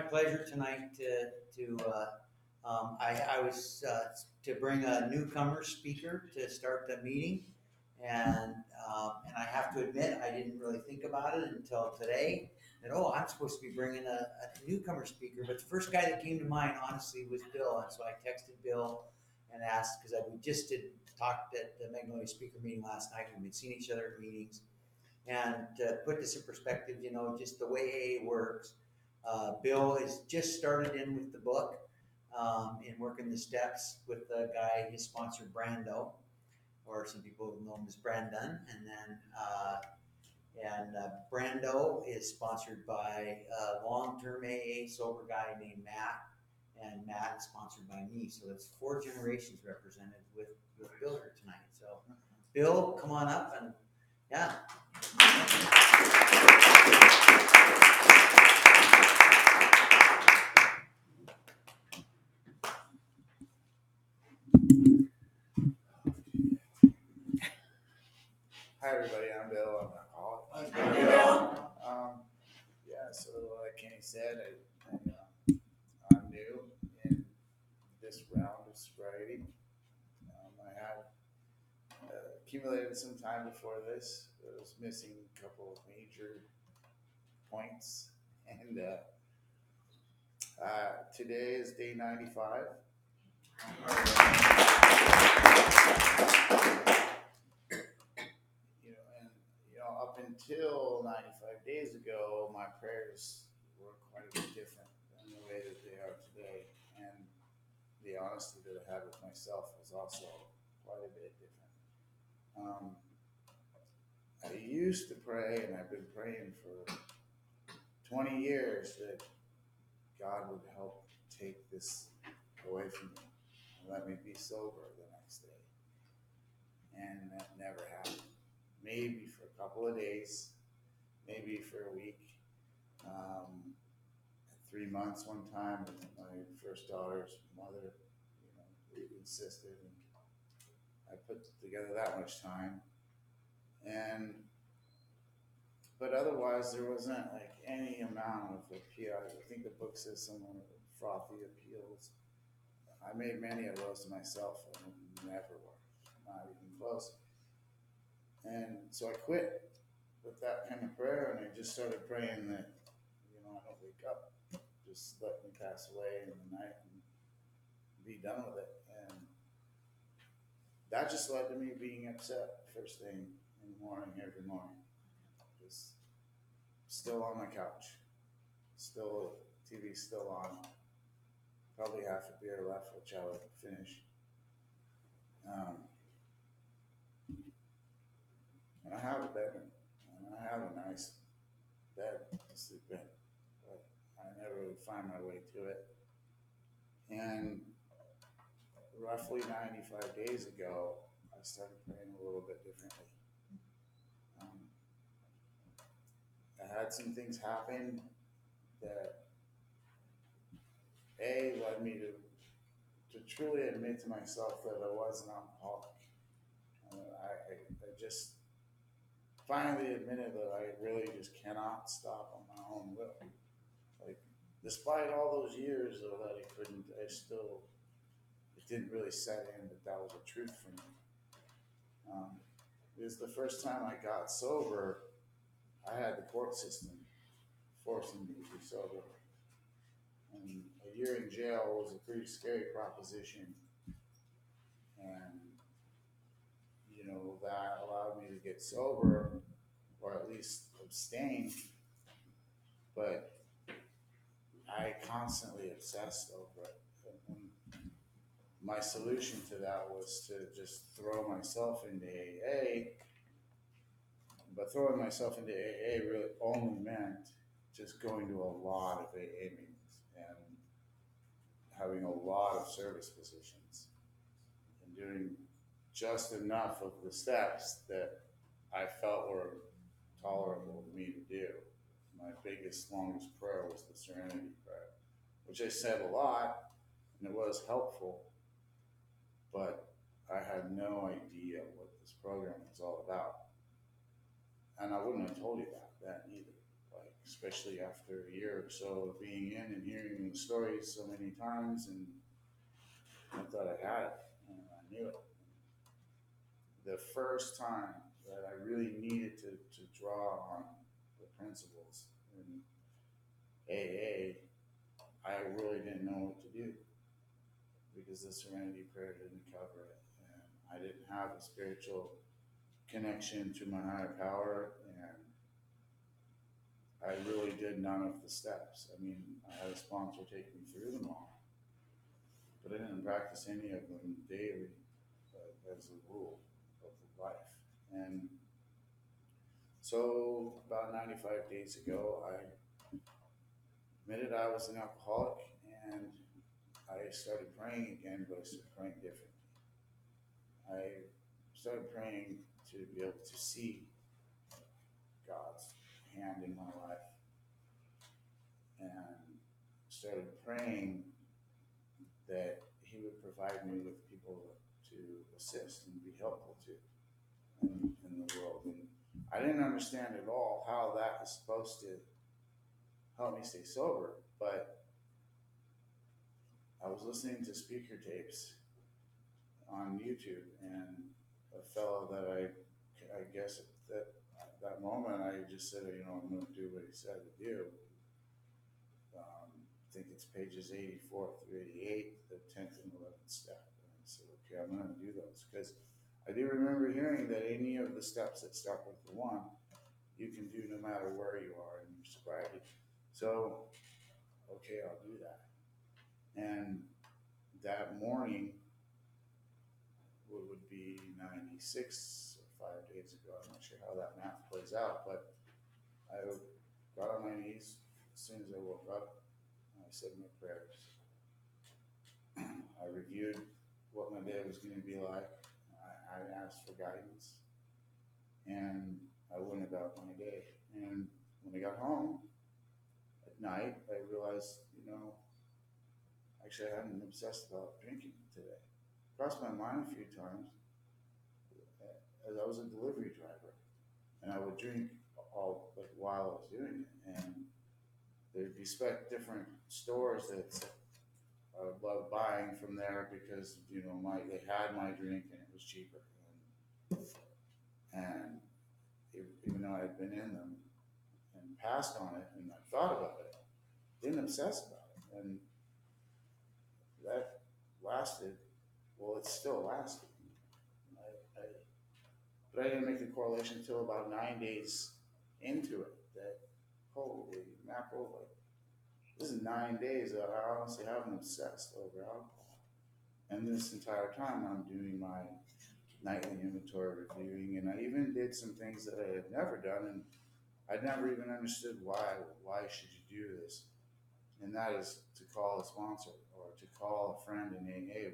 pleasure tonight I was to bring a newcomer speaker to start the meeting, and I have to admit I didn't really think about it until today. That I'm supposed to be bringing a newcomer speaker, but the first guy that came to mind honestly was Bill, and so I texted Bill and asked because we just talked at the Magnolia speaker meeting last night. We've been seeing each other at meetings, and to put this in perspective, just the way AA works. Bill has just started in with the book, in working the steps with the guy he sponsored, Brando, or some people know him as Brandon. And then Brando is sponsored by a long-term AA sober guy named Matt, and Matt is sponsored by me. So it's 4 generations represented with Bill here tonight. So Bill, come on up and yeah. Hi everybody, I'm Bill. I'm an alcoholic. Hi Bill. So like Kenny said, I'm new in this round of sobriety. I had accumulated some time before this. I was missing a couple of major points, and today is day 95. Up until 95 days ago, my prayers were quite a bit different than the way that they are today. And the honesty that I had with myself was also quite a bit different. I used to pray, and I've been praying for 20 years that God would help take this away from me and let me be sober the next day. And that never happened. Maybe for a couple of days, maybe for a week. 3 months one time with my first daughter's mother, we insisted, and I put together that much time. But otherwise there wasn't like any amount of appeal. I think the book says somewhere frothy appeals. I made many of those to myself, and it never worked, not even close. And so I quit with that kind of prayer, and I just started praying that, I don't wake up. Just let me pass away in the night and be done with it. And that just led to me being upset first thing in the morning, every morning. Just still on my couch. Still, TV's still on. Probably half a beer left, which I would finish. And I have a bed, and I have a nice bed to sleep in, but I never really find my way to it. And roughly 95 days ago, I started praying a little bit differently. I had some things happen that led me to truly admit to myself that I was an alcoholic. I just finally admitted that I really just cannot stop on my own will. Like, despite all those years of that it didn't really set in that was a truth for me. It was the first time I got sober, I had the court system forcing me to be sober. And a year in jail was a pretty scary proposition. And that allowed me to get sober, or at least abstain, but I constantly obsessed over it. And my solution to that was to just throw myself into AA, but throwing myself into AA really only meant just going to a lot of AA meetings and having a lot of service positions and doing just enough of the steps that I felt were tolerable for me to do. My biggest, longest prayer was the Serenity Prayer, which I said a lot, and it was helpful, but I had no idea what this program was all about. And I wouldn't have told you that then either. Like, especially after a year or so of being in and hearing the stories so many times, and I thought I had it, and I knew it. The first time that I really needed to draw on the principles in AA, I really didn't know what to do because the Serenity Prayer didn't cover it, and I didn't have a spiritual connection to my higher power, and I really did none of the steps. I mean, I had a sponsor take me through them all, but I didn't practice any of them daily as a rule of life. And so, about 95 days ago, I admitted I was an alcoholic, and I started praying again, but I started praying differently. I started praying to be able to see God's hand in my life, and started praying that He would provide me with people to assist and be helpful to in the world. And I didn't understand at all how that is supposed to help me stay sober, but I was listening to speaker tapes on YouTube, and a fellow that I guess at that moment I just said, I'm going to do what he said to do. I think it's pages 84 through 88, the 10th and 11th step. And I said, okay, I'm going to do those, because I do remember hearing that any of the steps that start with the one, you can do no matter where you are in your sobriety. So, okay, I'll do that. And that morning would be 96 or 5 days ago. I'm not sure how that math plays out, but I got on my knees as soon as I woke up. I said my prayers. I reviewed what my day was going to be like. I asked for guidance, and I went about my day. And when I got home at night, I realized, actually I hadn't obsessed about drinking today. Crossed my mind a few times as I was a delivery driver, and I would drink all while I was doing it, and there'd be different stores that I would love buying from there because they had my drink and it was cheaper, and even though I had been in them and passed on it and I thought about it, didn't obsess about it, and that lasted. Well, it's still lasting. But I didn't make the correlation until about 9 days into it that, holy mackerel, this is 9 days that I honestly haven't obsessed over alcohol. And this entire time I'm doing my nightly inventory reviewing, and I even did some things that I had never done, and I'd never even understood why should you do this. And that is to call a sponsor or to call a friend in AA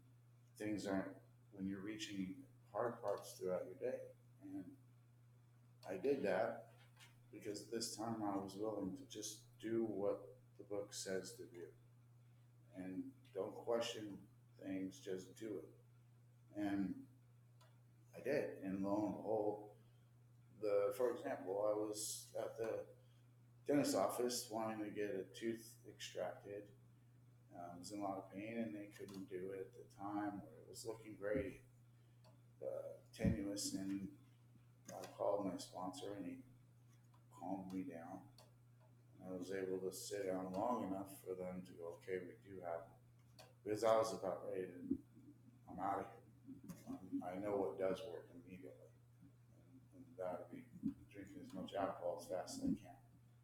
when you're reaching hard parts throughout your day. And I did that because this time I was willing to just do what the book says to do. And don't question things, just do it. And I did. And lo and behold, for example, I was at the dentist office wanting to get a tooth extracted. I was in a lot of pain, and they couldn't do it at the time, or it was looking very tenuous. And I called my sponsor, and he calmed me down. And I was able to sit down long enough for them to go, okay, we do have it. Because I was about ready to, I'm out of here. I know what does work immediately, and that would be drinking as much alcohol as fast as I can.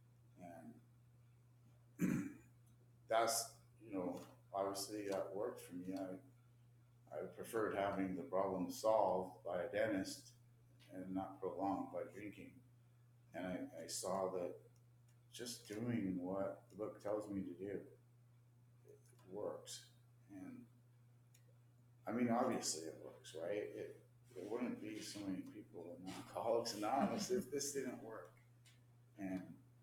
And that's, obviously that worked for me. I preferred having the problem solved by a dentist and not prolonged by drinking. And I saw that just doing what the book tells me to do, it works. And I mean, obviously it works, right? There wouldn't be so many people in Alcoholics Anonymous if this didn't work. And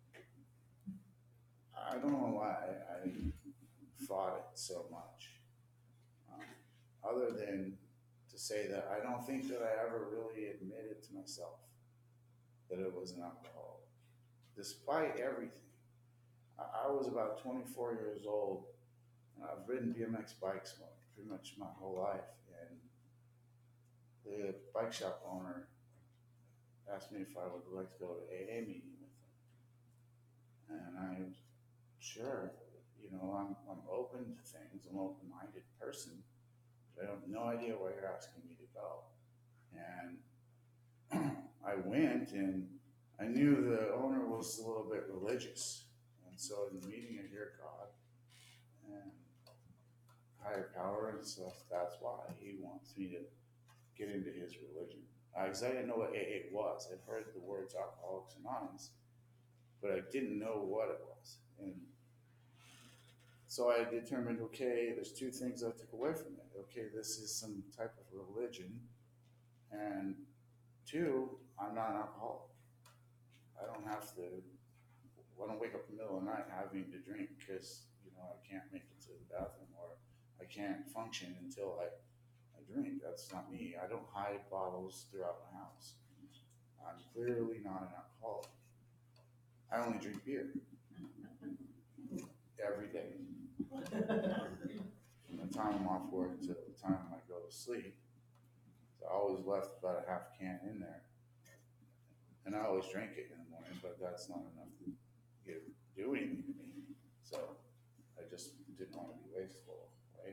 I don't know why I fought it so much, other than to say that I don't think that I ever really admitted to myself that it was an alcohol. despite everything, I was about 24 years old, and I've ridden BMX bikes pretty much my whole life. And the bike shop owner asked me if I would like to go to AA meeting with him, and I'm sure, I'm open to things. I'm an open-minded person, but I have no idea why you're asking me to go. And I went, and I knew the owner was a little bit religious, and so in the meeting I hear God and higher power and stuff. That's why he wants me to get into his religion. Because I didn't know what AA was. I'd heard the words Alcoholics Anonymous, but I didn't know what it was. And so I determined, okay, there's two things I took away from it. Okay, this is some type of religion, and two, I'm not an alcoholic. I don't wake up in the middle of the night having to drink because, I can't make it to the bathroom, or I can't function until I drink. That's not me. I don't hide bottles throughout my house. I'm clearly not an alcoholic. I only drink beer every day. From the time I'm off work to the time I go to sleep. So I always left about a half can in there. And I always drink it in the morning, but that's not enough to do anything to me. So I just didn't want to be wasteful, right?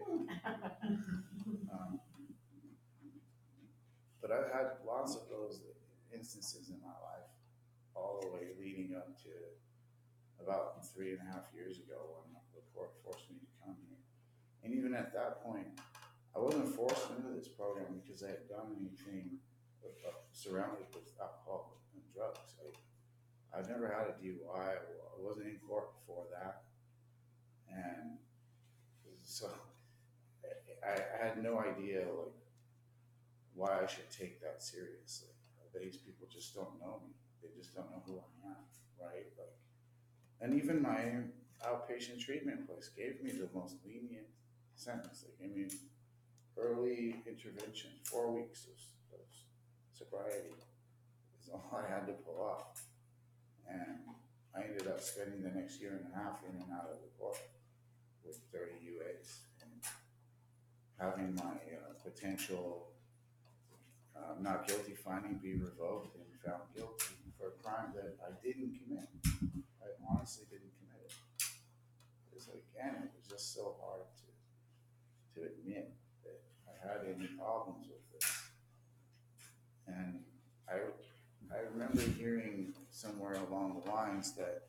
But I've had lots of those instances in my life, all the way leading up to about 3.5 years ago when the court forced me to come here. And even at that point, I wasn't forced into this program because I had done anything surrounded with alcohol and drugs. I've never had a DUI. I wasn't in court before that. And so I had no idea why I should take that seriously. These people just don't know me. They just don't know who I am, right? And even my outpatient treatment place gave me the most lenient sentence. They gave me early intervention, 4 weeks of sobriety is all I had to pull off. And I ended up spending the next 1.5 years in and out of the court with 30 UAs and having my potential not guilty finding be revoked and found guilty for a crime that I didn't commit. I honestly didn't commit it. Because again, it was just so hard to admit that I had any problems with this. And I remember hearing somewhere along the lines that,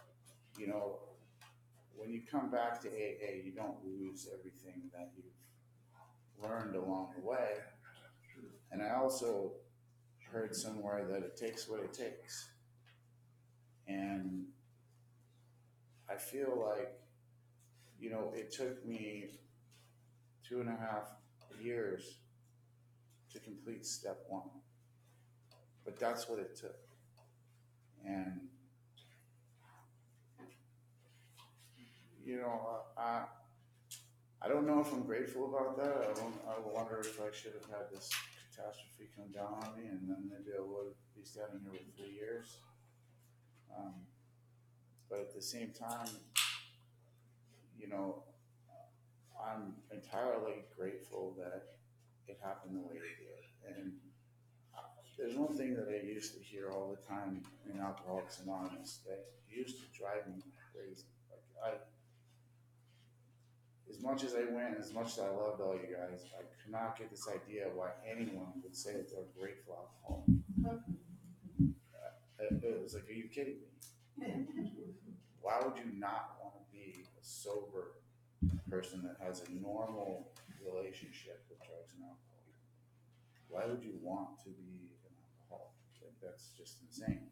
when you come back to AA, you don't lose everything that you've learned along the way. And I also heard somewhere that it takes what it takes. And I feel like, it took me 2.5 years to complete step 1. But that's what it took. And, I don't know if I'm grateful about that. I wonder if I should have had this catastrophe come down on me, and then maybe I would be standing here with 3 years. But at the same time, I'm entirely grateful that it happened the way it did. And there's one thing that I used to hear all the time in Alcoholics Anonymous that used to drive me crazy. As much as I went, as much as I loved all you guys, I could not get this idea why anyone would say that they're grateful alcoholic. It was like, are you kidding me? Why would you not want to be a sober person that has a normal relationship with drugs and alcohol? Why would you want to be an alcoholic? That's just insane.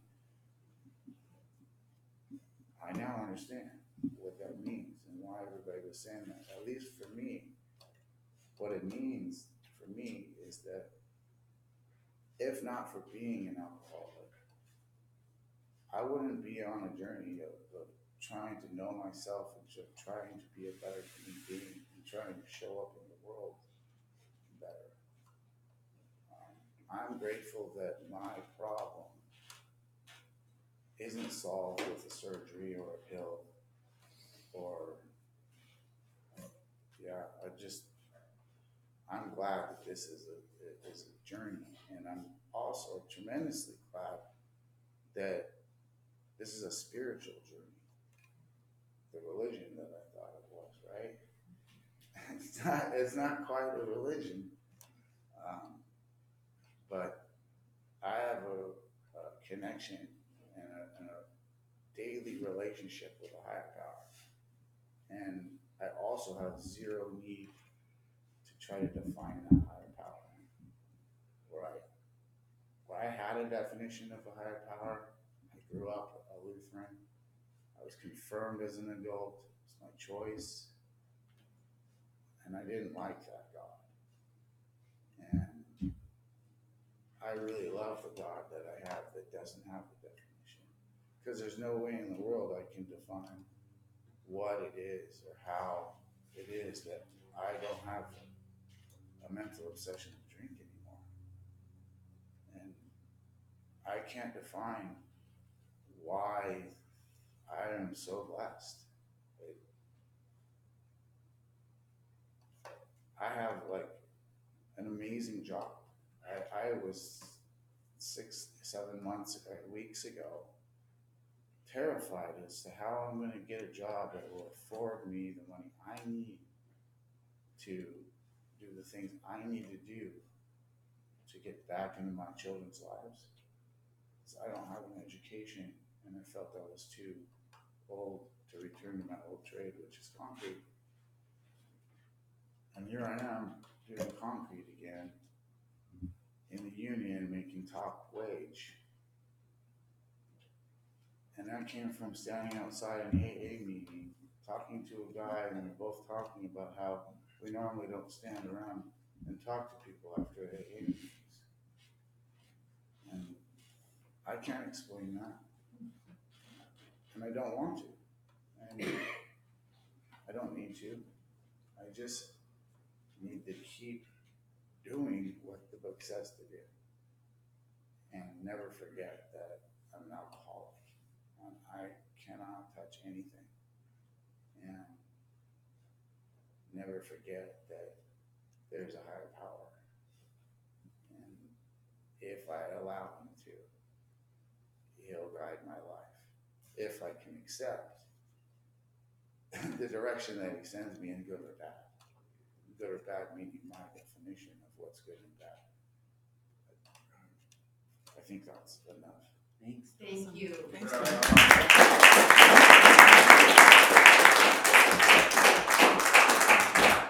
I now understand what that means and why everybody was saying that. At least for me, what it means for me is that if not for being an alcoholic, I wouldn't be on a journey of trying to know myself and trying to be a better human being and trying to show up in the world better. I'm grateful that my problem isn't solved with a surgery or a pill or, yeah, I'm glad that this is a journey, and I'm also tremendously glad that this is a spiritual journey. The religion that I thought it was, right? It's not quite a religion, but I have a connection and a daily relationship with a higher power, and I also have zero need to try to define that higher power. Where I had a definition of a higher power, I grew up a Lutheran. I was confirmed as an adult. It's my choice. And I didn't like that God. And I really love the God that I have that doesn't have a definition. Because there's no way in the world I can define what it is or how it is that I don't have a mental obsession with drink anymore. And I can't define why I am so blessed. I have like an amazing job. I was 6-7 weeks ago terrified as to how I'm going to get a job that will afford me the money I need to do the things I need to do to get back into my children's lives. So I don't have an education, and I felt I was too old to return to my old trade, which is concrete. And here I am doing concrete again in the union, making top wage. And that came from standing outside an AA meeting, talking to a guy, and we were both talking about how we normally don't stand around and talk to people after AA meetings. And I can't explain that. And I don't want to. And I don't need to. I just need to keep doing what the book says to do. And never forget that I'm an alcoholic. And I cannot touch anything. And never forget that there's a higher power. And if I allow him to, he'll guide my life. If I can accept the direction that he sends me in, good or bad. Good or bad meaning my definition of what's good and bad. I think that's enough. Thanks. Thank you. Thanks.